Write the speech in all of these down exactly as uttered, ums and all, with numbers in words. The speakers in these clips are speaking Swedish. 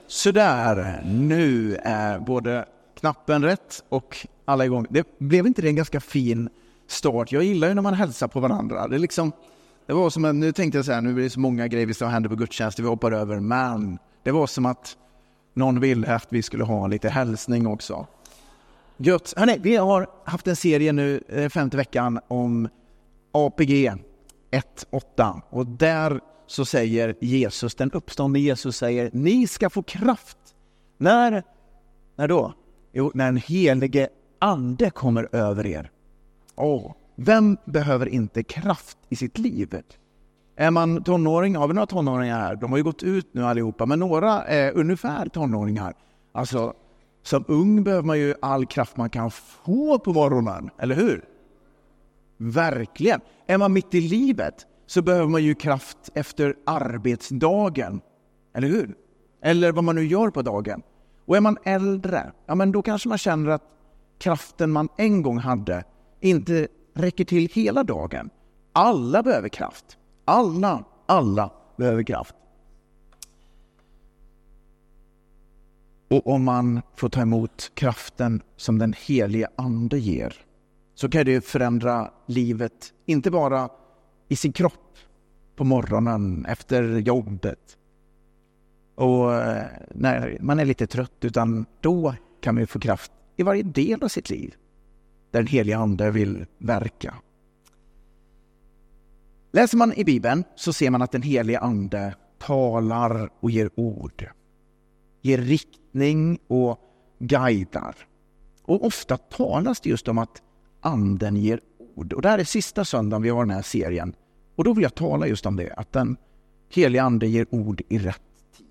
Sådär, nu är både knappen rätt och alla igång. Det blev inte det en ganska fin start? Jag gillar ju när man hälsar på varandra. Det, är liksom, det var som att, nu tänkte jag så här, nu blir det så många grejer vi ska hända på gudstjänst, vi hoppar över. Men det var som att någon ville att vi skulle ha lite hälsning också. Gött. Hörrni, vi har haft en serie nu, femte veckan, om A P G ett åtta. Och där så säger Jesus, den uppståndne Jesus säger, ni ska få kraft. När, när då? Jo, när en helige ande kommer över er. Åh, vem behöver inte kraft i sitt liv? Är man tonåring? Har vi några tonåringar här? De har ju gått ut nu allihopa, men några är ungefär tonåringar. Alltså, som ung behöver man ju all kraft man kan få på morgonen, eller hur? Verkligen. Är man mitt i livet så behöver man ju kraft efter arbetsdagen, eller hur? Eller vad man nu gör på dagen. Och är man äldre, ja men då kanske man känner att kraften man en gång hade inte räcker till hela dagen. Alla behöver kraft. Alla, alla behöver kraft. Och om man får ta emot kraften som den helige ande ger, så kan det förändra livet, inte bara i sin kropp på morgonen efter jobbet och när man är lite trött, utan då kan man få kraft i varje del av sitt liv där den helige ande vill verka. Läser man i Bibeln så ser man att den helige ande talar och ger ord, ger riktning och guidar. Och ofta talas det just om att anden ger ord. Och det här är sista söndagen vi har den här serien. Och då vill jag tala just om det, att den helige ande ger ord i rätt tid.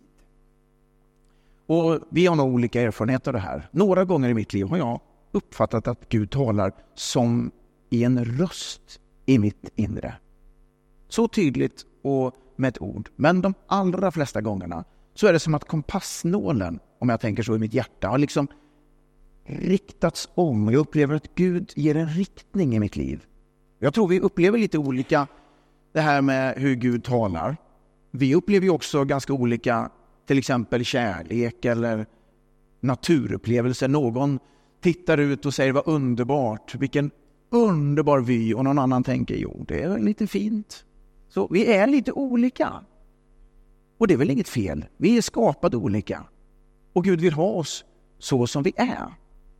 Och vi har nog olika erfarenheter av det här. Några gånger i mitt liv har jag uppfattat att Gud talar som i en röst i mitt inre. Så tydligt och med ett ord. Men de allra flesta gångerna så är det som att kompassnålen, om jag tänker så i mitt hjärta, har liksom riktats om. Jag upplever att Gud ger en riktning i mitt liv. Jag tror vi upplever lite olika det här med hur Gud talar. Vi upplever ju också ganska olika, till exempel kärlek eller naturupplevelser. Någon tittar ut och säger vad underbart, vilken underbar vy, och någon annan tänker jo, det är lite fint. Så vi är lite olika. Och det är väl inget fel. Vi är skapade olika. Och Gud vill ha oss så som vi är.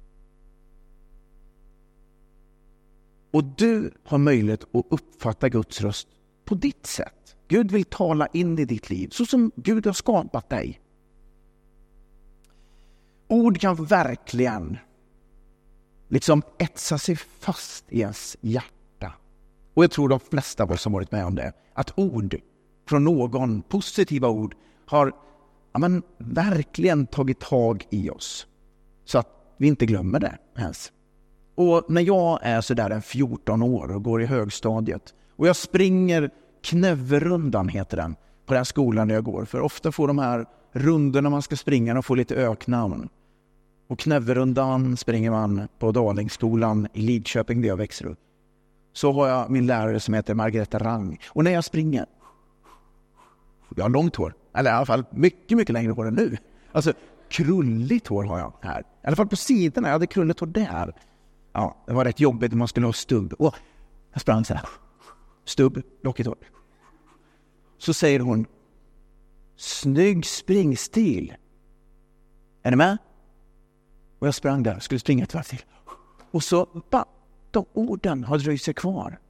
Och du har möjlighet att uppfatta Guds röst på ditt sätt. Gud vill tala in i ditt liv så som Gud har skapat dig. Ord kan verkligen liksom etsa sig fast i ens hjärta. Och jag tror de flesta av oss har varit med om det. Att ord från någon, positiva ord, har ja, men, verkligen tagit tag i oss. Så att vi inte glömmer det ens. Och när jag är så där en fjorton år och går i högstadiet och jag springer Knäverundan heter den på den skolan där jag går. För ofta får de här rundorna man ska springa och få lite öknamn. Och Knäverundan springer man på Dalingsskolan i Lidköping där jag växer upp. Så har jag min lärare som heter Margareta Rang. Och när jag springer, jag har långt hår. Eller i alla fall mycket, mycket längre hår än nu. Alltså krulligt hår har jag här. I alla fall på sidorna, jag hade krulligt hår där. Ja, det var rätt jobbigt när man skulle ha stubb. Och jag sprang så här. Stubb, lockigt hår. Så säger hon, snygg springstil. Är ni med? Och jag sprang där, skulle springa ett varv till. Och så, bara, de orden har dröjt sig kvar.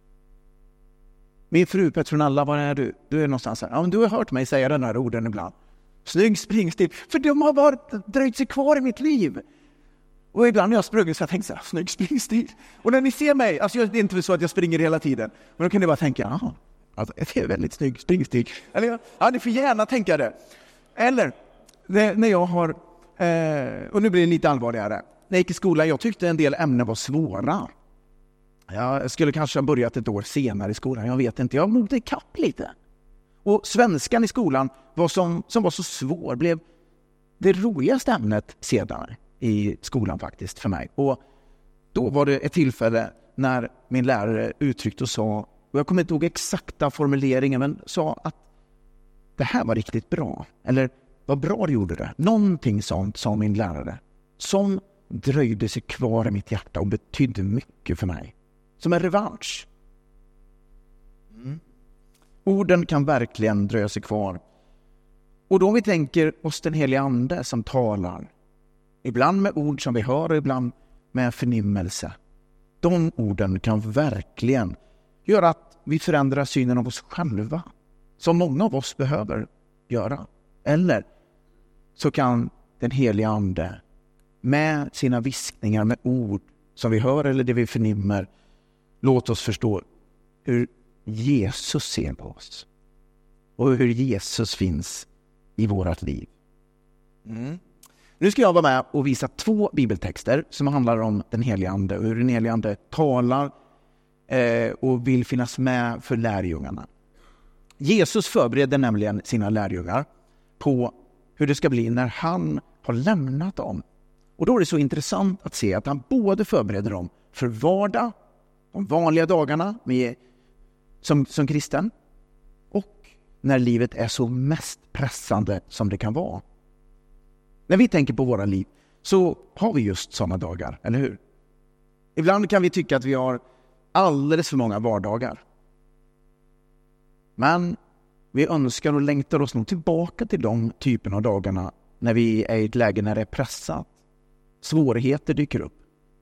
Min fru Petronella, var är du? Du är någonstans här. Ja, men du har hört mig säga den här orden ibland. Snygg springstil. För de har bara dröjt sig kvar i mitt liv. Och ibland när jag sprungit så jag tänkte så här, snygg springstil. Och när ni ser mig, alltså det är inte så att jag springer hela tiden. Men då kan ni bara tänka, ja, alltså, det är väldigt snygg springstil. Eller ja, ni får gärna tänka det. Eller, det, när jag har, eh, och nu blir det lite allvarligare. När jag gick i skolan, jag tyckte en del ämnen var svåra. Jag skulle kanske ha börjat ett år senare i skolan, jag vet inte. Jag mådde ikapp lite. Och svenskan i skolan var som, som var så svår, blev det roligaste ämnet sedan i skolan faktiskt för mig. Och då var det ett tillfälle när min lärare uttryckte och sa, och jag kommer inte ihåg exakta formuleringen, men sa att det här var riktigt bra. Eller vad bra du gjorde det. Någonting sånt, sa min lärare, som dröjde sig kvar i mitt hjärta och betydde mycket för mig. Som en revansch. Mm. Orden kan verkligen dröja sig kvar. Och då vi tänker oss den heliga ande som talar, ibland med ord som vi hör och ibland med förnimmelse. De orden kan verkligen göra att vi förändrar synen av oss själva, som många av oss behöver göra. Eller så kan den heliga ande med sina viskningar, med ord som vi hör eller det vi förnimmer, låt oss förstå hur Jesus ser på oss och hur Jesus finns i vårt liv. Mm. Nu ska jag vara med och visa två bibeltexter som handlar om den heliga ande och hur den heliga ande talar eh, och vill finnas med för lärjungarna. Jesus förbereder nämligen sina lärjungar på hur det ska bli när han har lämnat dem. Och då är det så intressant att se att han både förbereder dem för vardag, de vanliga dagarna med, som, som kristen, och när livet är så mest pressande som det kan vara. När vi tänker på våra liv så har vi just sådana dagar, eller hur? Ibland kan vi tycka att vi har alldeles för många vardagar. Men vi önskar och längtar oss nog tillbaka till de typerna av dagarna när vi är i ett läge när det är pressat. Svårigheter dyker upp.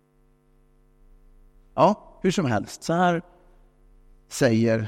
Ja, hur som helst. Så här säger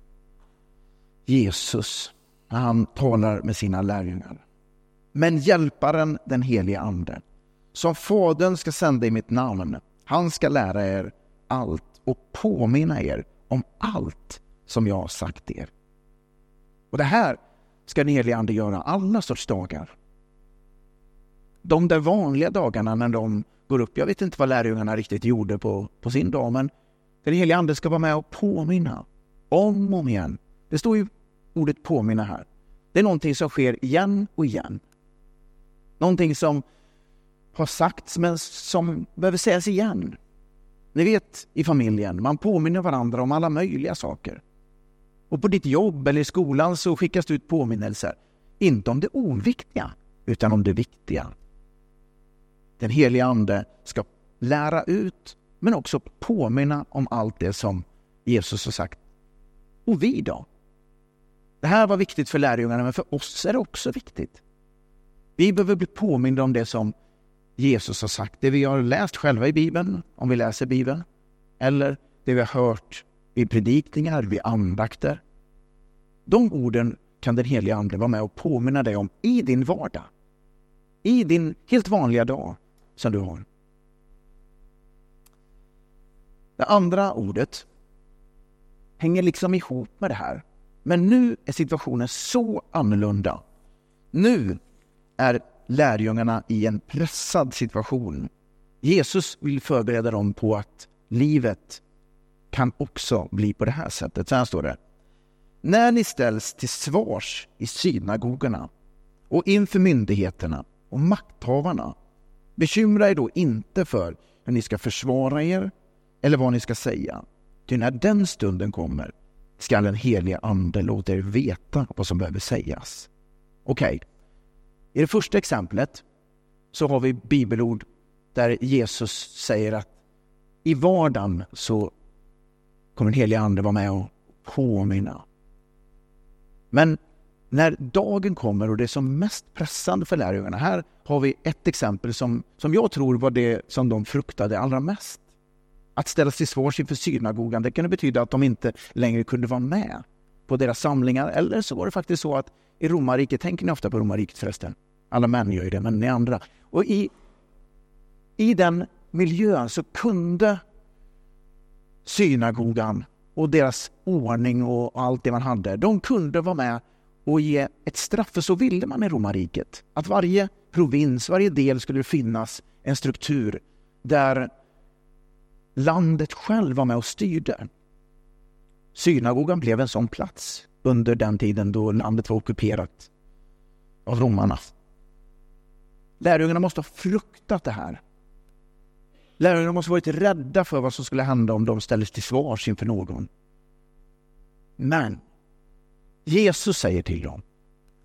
Jesus när han talar med sina lärjungar. Men hjälparen, den heliga ande, som Fadern ska sända i mitt namn, han ska lära er allt och påminna er om allt som jag har sagt er. Och det här ska den heliga ande göra alla sorts dagar. De där vanliga dagarna när de går upp, jag vet inte vad lärjungarna riktigt gjorde på, på sin dag, men den heliga ande ska vara med och påminna om och om igen. Det står ju ordet påminna här. Det är någonting som sker igen och igen. Någonting som har sagts men som behöver sägas igen. Ni vet, i familjen, man påminner varandra om alla möjliga saker. Och på ditt jobb eller i skolan så skickas det ut påminnelser. Inte om det oviktiga, utan om det viktiga. Den heliga ande ska lära ut, men också påminna om allt det som Jesus har sagt. Och vi då? Det här var viktigt för lärjungarna, men för oss är det också viktigt. Vi behöver bli påminna om det som Jesus har sagt. Det vi har läst själva i Bibeln, om vi läser Bibeln. Eller det vi har hört i predikningar, vid andakter. De orden kan den heliga ande vara med och påminna dig om i din vardag. I din helt vanliga dag som du har. Det andra ordet hänger liksom ihop med det här. Men nu är situationen så annorlunda. Nu är lärjungarna i en pressad situation. Jesus vill förbereda dem på att livet kan också bli på det här sättet. Så här står det. När ni ställs till svars i synagogorna och inför myndigheterna och makthavarna, bekymra er då inte för hur ni ska försvara er eller vad ni ska säga. Ty när den stunden kommer ska den heliga ande låta er veta vad som behöver sägas. Okej. Okay. I det första exemplet så har vi bibelord där Jesus säger att i vardagen så kommer den heliga ande vara med och påminna. Men när dagen kommer och det är som mest pressande för lärjungarna, här har vi ett exempel som, som jag tror var det som de fruktade allra mest. Att ställas till svars inför synagogan, det kunde betyda att de inte längre kunde vara med på deras samlingar. Eller så var det faktiskt så att i romarriket, tänker ni ofta på romarriket förresten? Alla män gör ju det, men ni andra. Och i, i den miljön så kunde synagogan och deras ordning och allt det man hade, de kunde vara med och ge ett straff. För så ville man i romarriket. Att varje provins, varje del skulle finnas en struktur där landet själv var med och styrde. Synagogan blev en sån plats under den tiden då landet var ockuperat av romarna. Lärjungarna måste ha fruktat det här. Lärjungarna måste ha varit rädda för vad som skulle hända om de ställdes till svars inför någon. Men Jesus säger till dem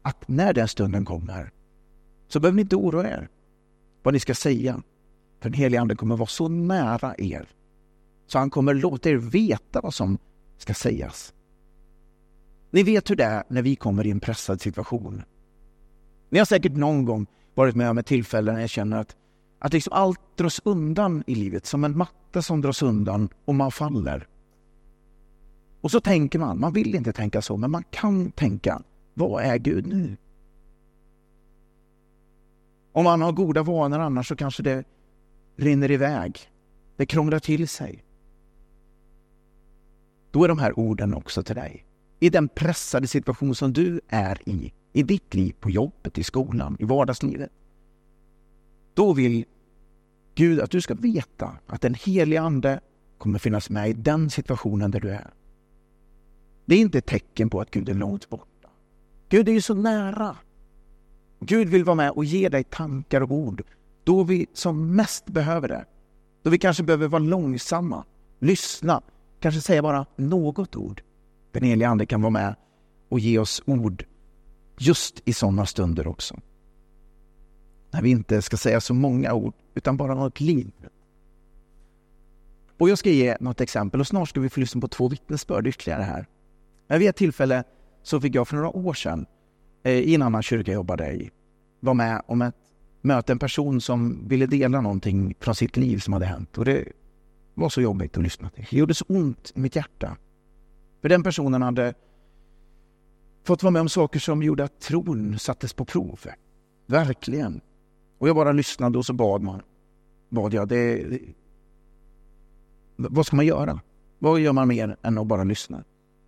att när den stunden kommer så behöver ni inte oroa er vad ni ska säga. För den helige ande kommer vara så nära er så han kommer låta er veta vad som ska sägas. Ni vet hur det är när vi kommer i en pressad situation. Ni har säkert någon gång varit med om ett tillfälle när jag känner att, att liksom allt dras undan i livet som en matta som dras undan och man faller. Och så tänker man, man vill inte tänka så, men man kan tänka, vad är Gud nu? Om man har goda vanor annars så kanske det rinner iväg. Det krånglar till sig. Då är de här orden också till dig. I den pressade situation som du är i, i ditt liv, på jobbet, i skolan, i vardagslivet. Då vill Gud att du ska veta att den helige ande kommer finnas med i den situationen där du är. Det är inte ett tecken på att Gud är långt borta. Gud är ju så nära. Gud vill vara med och ge dig tankar och ord då vi som mest behöver det. Då vi kanske behöver vara långsamma, lyssna, kanske säga bara något ord. Den helige ande kan vara med och ge oss ord just i sådana stunder också. När vi inte ska säga så många ord utan bara något liv. Och jag ska ge något exempel och snart ska vi få lyssna på två vittnesbörd ytterligare här. Men vid ett tillfälle så fick jag för några år sedan eh, i en annan kyrka jag jobbade i vara med om ett möte, en person som ville dela någonting från sitt liv som hade hänt. Och det var så jobbigt att lyssna till. Det gjorde så ont i mitt hjärta. För den personen hade fått vara med om saker som gjorde att tron sattes på prov. Verkligen. Och jag bara lyssnade och så bad man. Bad jag, det, det, vad ska man göra? Vad gör man mer än att bara lyssna?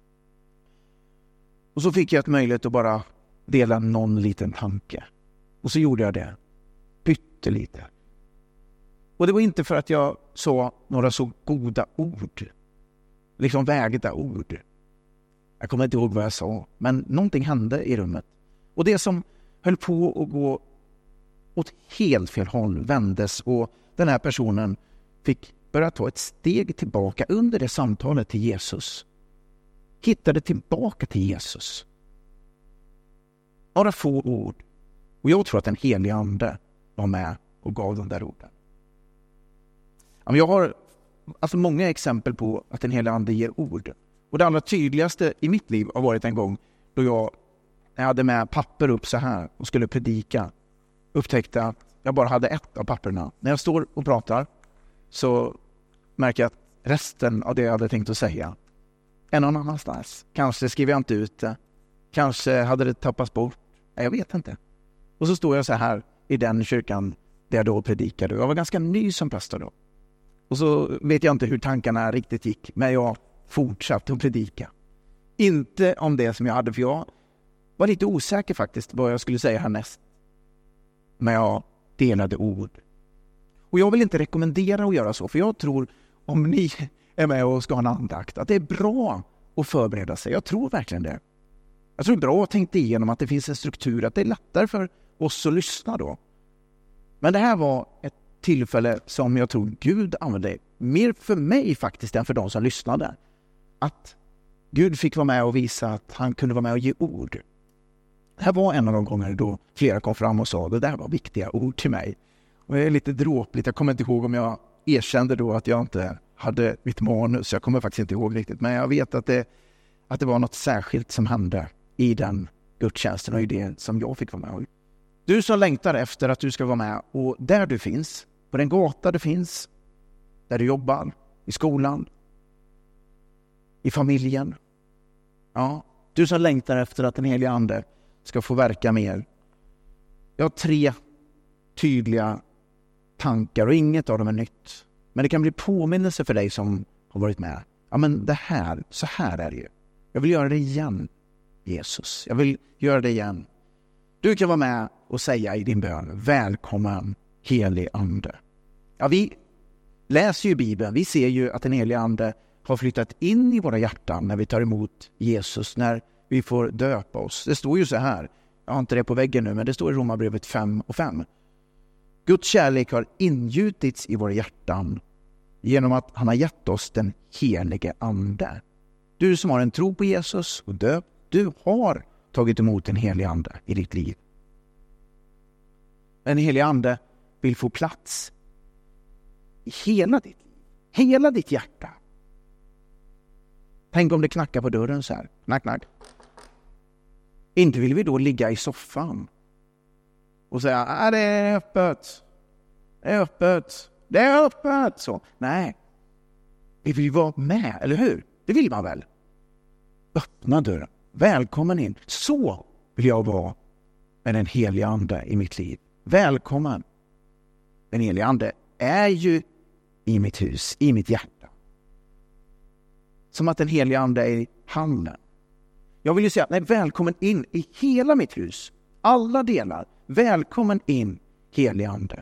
Och så fick jag ett möjlighet att bara dela någon liten tanke. Och så gjorde jag det. Pyttelite. Och det var inte för att jag sa några så goda ord. Liksom vägda ord. Jag kommer inte ihåg vad jag sa. Men någonting hände i rummet. Och det som höll på att gå åt helt fel håll vändes. Och den här personen fick börja ta ett steg tillbaka under det samtalet till Jesus. Hittade tillbaka till Jesus. Några få ord. Och jag tror att den helige ande var med och gav de där orden. Jag har alltså många exempel på att den helige ande ger ord. Och det allra tydligaste i mitt liv har varit en gång då jag, när jag hade med papper upp så här och skulle predika, upptäckte att jag bara hade ett av papperna. När jag står och pratar så märker jag att resten av det jag hade tänkt att säga är någon annanstans. Kanske skriver jag inte ut det. Kanske hade det tappats bort. Jag vet inte. Och så står jag så här i den kyrkan där jag då predikade. Jag var ganska ny som pastor då. Och så vet jag inte hur tankarna riktigt gick. Men jag fortsatte att predika. Inte om det som jag hade, för jag var lite osäker faktiskt vad jag skulle säga härnäst. Men jag delade ord. Och jag vill inte rekommendera att göra så. För jag tror, om ni är med och ska ha en andakt, att det är bra att förbereda sig. Jag tror verkligen det. Jag tror det är bra att tänka igenom att det finns en struktur. Att det är lättare för oss att lyssna då. Men det här var ett tillfälle som jag tror Gud använde mer för mig faktiskt än för de som lyssnade. Att Gud fick vara med och visa att han kunde vara med och ge ord. Det här var en av de gånger då flera kom fram och sa det där var viktiga ord till mig. Och jag är lite dråpligt. Jag kommer inte ihåg om jag erkände då att jag inte hade mitt manus. Jag kommer faktiskt inte ihåg riktigt. Men jag vet att det, att det var något särskilt som hände i den gudstjänsten och i det som jag fick vara med. Du som längtar efter att du ska vara med och där du finns, på den gata du finns, där du jobbar, i skolan, i familjen. Ja, du som längtar efter att den helige ande ska få verka mer. Jag har tre tydliga tankar och inget av dem är nytt. Men det kan bli påminnelse för dig som har varit med. Ja, men det här, så här är det ju. Jag vill göra det igen, Jesus. Jag vill göra det igen. Du kan vara med och säga i din bön, välkommen helig ande. Ja, vi läser ju Bibeln. Vi ser ju att den helige ande har flyttat in i våra hjärtan när vi tar emot Jesus, när vi får döpa oss. Det står ju så här, jag har inte det på väggen nu, men det står i Romarbrevet fem och fem. Guds kärlek har ingjutits i våra hjärtan genom att han har gett oss den helige ande. Du som har en tro på Jesus och döpt, du har tagit emot en helig ande i ditt liv. En helig ande vill få plats i hela ditt liv, hela ditt hjärta. Tänk om det knackar på dörren så här. Knack, knack. Inte vill vi då ligga i soffan och säga att det är öppet. Det är öppet. Det är öppet. Så. Nej. Vi vill vara med, eller hur? Det vill man väl? Öppna dörren. Välkommen in. Så vill jag vara med den heliga ande i mitt liv. Välkommen. Den heliga ande är ju i mitt hus, i mitt hjärta. Som att den heliga ande är i handen. Jag vill ju säga, nej, välkommen in i hela mitt hus. Alla delar. Välkommen in, heliga ande.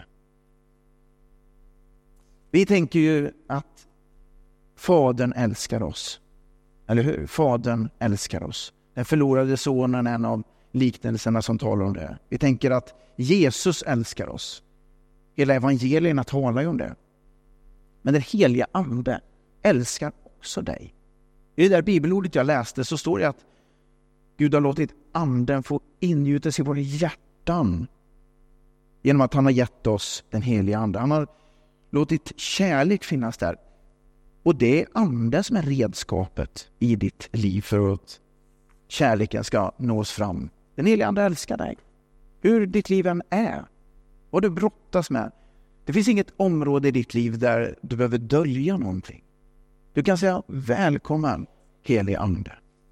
Vi tänker ju att Fadern älskar oss. Eller hur? Fadern älskar oss. Den förlorade sonen är en av liknelserna som talar om det. Vi tänker att Jesus älskar oss. Hela evangelierna talar ju om det. Men den heliga ande älskar också dig. I det där bibelordet jag läste så står det att Gud har låtit anden få ingjutas i våra hjärtan genom att han har gett oss den heliga ande. Han har låtit kärlek finnas där. Och det är anden som är redskapet i ditt liv för att kärleken ska nås fram. Den heliga ande älskar dig. Hur ditt liv än är. Vad du brottas med. Det finns inget område i ditt liv där du behöver dölja någonting. Du kan säga välkommen, helig ande.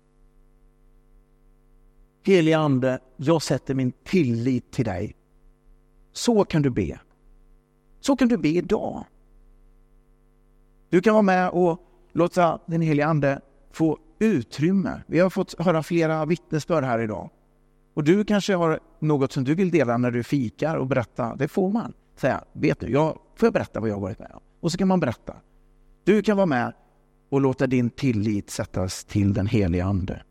Helig ande, jag sätter min tillit till dig. Så kan du be. Så kan du be idag. Du kan vara med och låta den heliga ande få utrymme. Vi har fått höra flera vittnesbörd här idag. Och du kanske har något som du vill dela när du fikar och berätta. Det får man säga. Vet du, jag får berätta vad jag har varit med om. Och så kan man berätta. Du kan vara med och låta din tillit sättas till den heliga ande.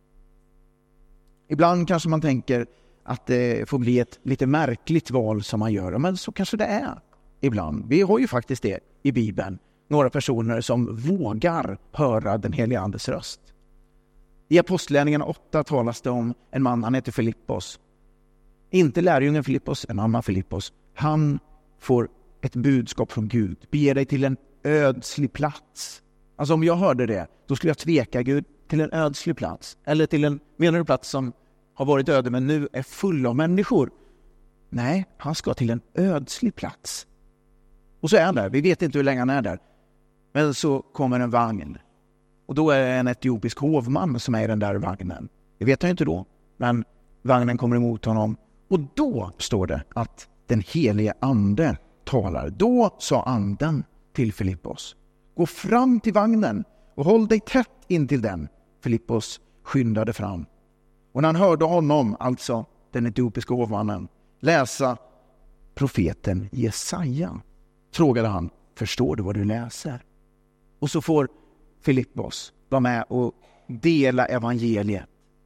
Ibland kanske man tänker att det får bli ett lite märkligt val som man gör. Men så kanske det är ibland. Vi har ju faktiskt det i Bibeln. Några personer som vågar höra den heliga andes röst. I Apostlagärningarna åtta talas det om en man, han heter Filippos. Inte lärjungen Filippos, en annan Filippos. Han får ett budskap från Gud. Bege dig till en ödslig plats. Alltså om jag hörde det, då skulle jag tveka Gud till en ödslig plats. Eller till en menare plats som har varit öde men nu är full av människor. Nej, han ska till en ödslig plats. Och så är han där, vi vet inte hur länge han är där. Men så kommer en vagn. Och då är det en etiopisk hovman som är i den där vagnen. Det vet jag inte då. Men vagnen kommer emot honom. Och då står det att den helige ande talar. Då sa anden till Filippos. Gå fram till vagnen och håll dig tätt in till den. Filippos skyndade fram. Och när han hörde honom, alltså den etiopiska hovmannen, läsa profeten Jesaja, frågade han, förstår du vad du läser? Och så får Filippos vara med och dela evangeliet.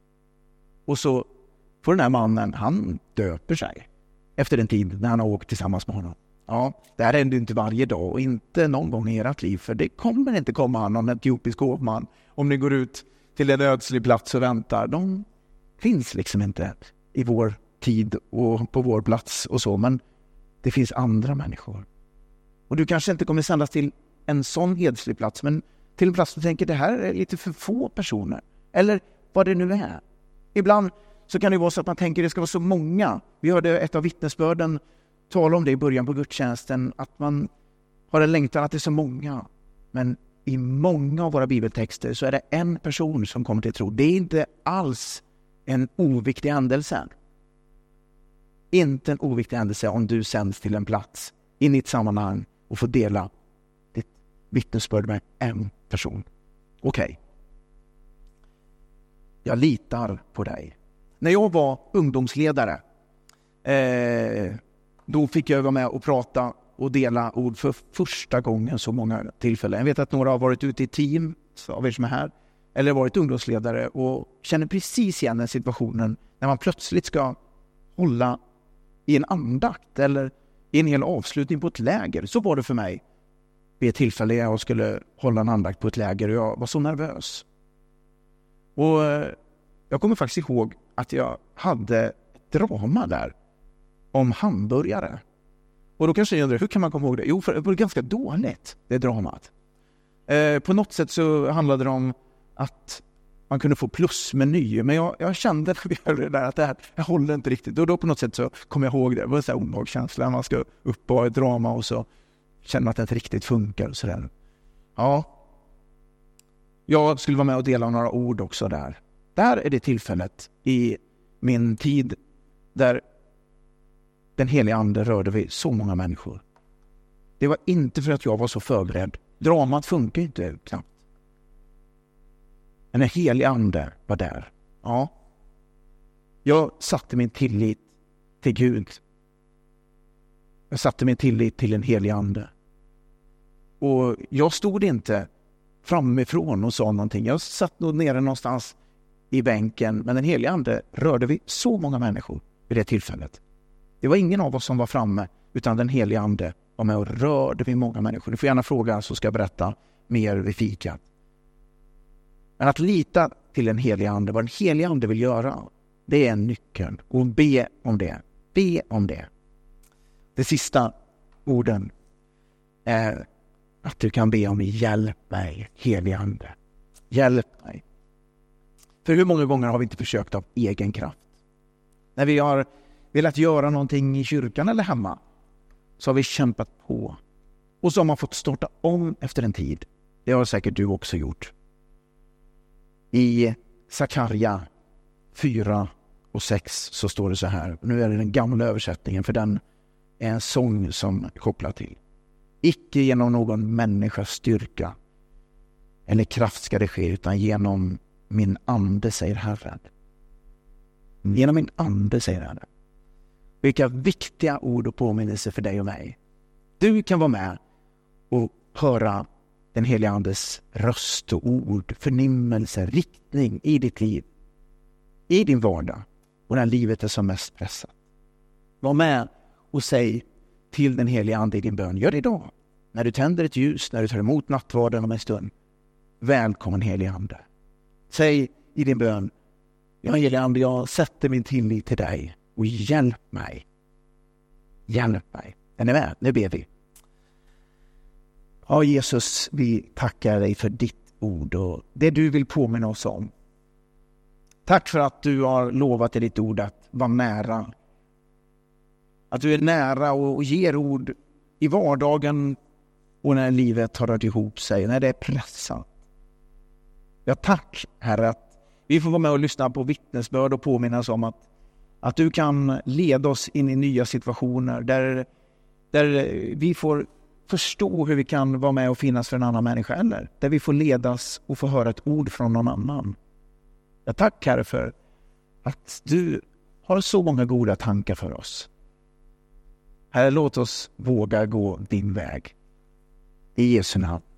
Och så får den här mannen, han döper sig efter en tid när han har åkt tillsammans med honom. Ja, det här händer inte varje dag och inte någon gång i ert liv, för det kommer inte komma någon etiopisk hovman om ni går ut till en ödslig plats och väntar. De finns liksom inte i vår tid och på vår plats och så, men det finns andra människor. Och du kanske inte kommer sändas till en sån hedslig plats, men till en plats du tänker det här är lite för få personer. Eller vad det nu är. Ibland så kan det vara så att man tänker det ska vara så många. Vi hörde ett av vittnesbörden tala om det i början på gudstjänsten, att man har en längtan att det är så många. Men i många av våra bibeltexter så är det en person som kommer till tro. Det är inte alls en oviktig händelse. Inte en oviktig händelse om du sänds till en plats in i ett sammanhang och får dela ditt vittnesbörd med en person. Okej. Okay. Jag litar på dig. När jag var ungdomsledare eh, då fick jag vara med och prata och dela ord för första gången så många tillfällen. Jag vet att några har varit ute i team av er som är här, eller varit ungdomsledare och känner precis igen den situationen när man plötsligt ska hålla i en andakt eller i en hel avslutning på ett läger. Så var det för mig vid ett tillfälle jag skulle hålla en andakt på ett läger och jag var så nervös. Och jag kommer faktiskt ihåg att jag hade ett drama där om hamburgare. Och då kanske jag undrar, hur kan man komma ihåg det? Jo, för det var ganska dåligt, det dramat. Eh, på något sätt så handlade det om att man kunde få plusmeny. Men jag, jag kände när vi hörde det där att det här jag håller inte riktigt. Och då på något sätt så kom jag ihåg det. Det var en sån här obehagskänsla. Man ska upp och ha ett drama och så känna att det inte riktigt funkar. Och så där. Ja. Jag skulle vara med och dela några ord också där. Där är det tillfället i min tid där den heliga ande rörde vid så många människor. Det var inte för att jag var så förberedd. Dramat funkar inte knappt. Men en helig ande var där. Ja. Jag satte min tillit till Gud. Jag satte min tillit till en helig ande. Och jag stod inte framifrån och sa någonting. Jag satt nog nere någonstans i bänken. Men den heliga ande rörde vid så många människor vid det tillfället. Det var ingen av oss som var framme, utan den heliga ande var med och rörde vid många människor. Du får gärna fråga, så ska jag berätta mer vid fikat. Men att lita till en helig ande, vad en helig ande vill göra, det är en nyckel. Och be om det. Be om det. Det sista orden är att du kan be om hjälp mig, helig ande. Hjälp mig. För hur många gånger har vi inte försökt av egen kraft? När vi har velat göra någonting i kyrkan eller hemma, så har vi kämpat på. Och så har man fått starta om efter en tid. Det har säkert du också gjort. I Sakarja fyra och sex så står det så här. Nu är det den gamla översättningen, för den är en sång som är kopplad till. Icke genom någon människas styrka eller kraft ska det ske, utan genom min ande, säger Herren. Genom min ande, säger Herren. Vilka viktiga ord och påminnelser för dig och mig. Du kan vara med och höra den heliga andes röst och ord, förnimmelse, riktning i ditt liv. I din vardag och när livet är som mest pressat. Var med och säg till den heliga ande i din bön. Gör det idag. När du tänder ett ljus, när du tar emot nattvarden om en stund. Välkommen heliga ande. Säg i din bön. Ja, heliga ande, jag sätter min tillit till dig. Och hjälp mig. Hjälp mig. Är ni med? Nu ber vi. Ja, Jesus, vi tackar dig för ditt ord och det du vill påminna oss om. Tack för att du har lovat i ditt ord att vara nära. Att du är nära och ger ord i vardagen och när livet har rört ihop sig, när det är pressat. Ja, tack, Herre, att vi får vara med och lyssna på vittnesbörd och påminnas om att Att du kan leda oss in i nya situationer där, där vi får förstå hur vi kan vara med och finnas för en annan människa, eller där vi får ledas och få höra ett ord från någon annan. Jag tackar Herre för att du har så många goda tankar för oss. Herre, låt oss våga gå din väg. I Jesu namn.